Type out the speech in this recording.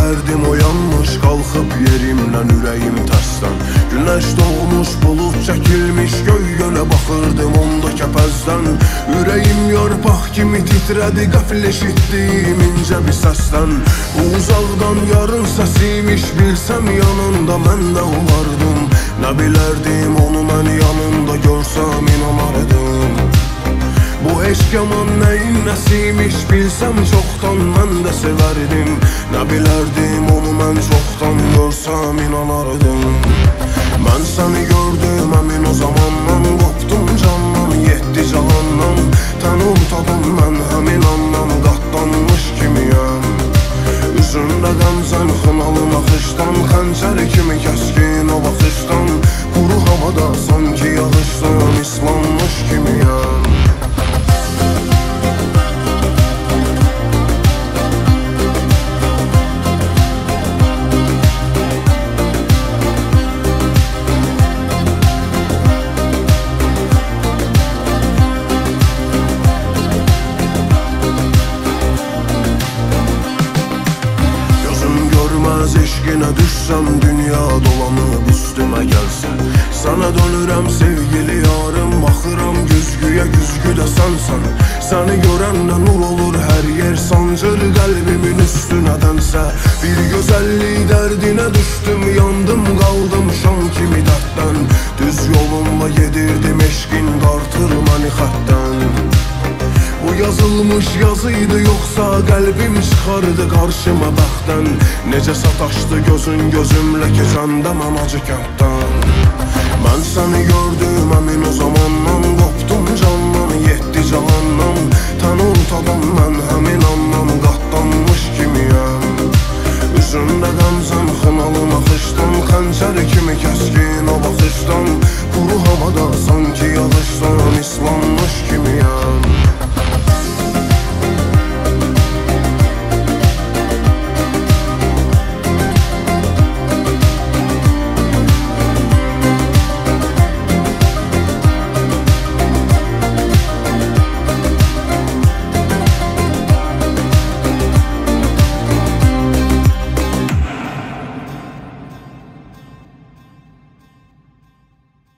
dərdim oyanmış, qalxıb yerimdən ürəyim tərsdən. Günəş doğmuş, bulud çəkilmiş, göy-gölə baxırdım onda kəpəzdən. Ürəyim yarpaq kimi titrədi, qəfil eşitdim incə bir səsdən. Uzaqdan yarın səsimiş, bilsəm yanında mən də olardım. Nə bilərdim onu mən yanında görsəm inanardım. Bu eşq yaman nəyin nəsimiş, bilsəm çoxdan mən də sevərdim. Nə bilərdim onu mən çoxdan görsəm inanardım. Mən səni gördüm əmin o zamandan, qopdum candan, yetdi cahandan. Tənum tadım mən həmin andan, qatlanmış kimiyəm. Üzündə qəmzən xınalı naxışdan, xəncər kimi kəskin o baxışdan. Quru havada sanki yağışdan, islanmış kimiyəm. Eşqinə düşsəm, dünya dolanıb üstümə gəlsə. Sənə dönürəm sevgili yarım, baxıram güzgüyə, güzgü də sənsən. Səni görəndə nur olur hər yer, sancır qəlbimin üstünə dənsə. Bir gözəllik dərdinə düşdüm, yandım qaldım şam kimi dərddən. Düz yolumla gedirdim, eşqin qartır məni xətdən. Bu yazılmış yazıydı yoxsa qəlbim çıxardı qarşıma bəxtdən. Necə sataşdı gözün gözümlə keçəndə mən acı kənddən. Mən səni gördüm əmin o zaman,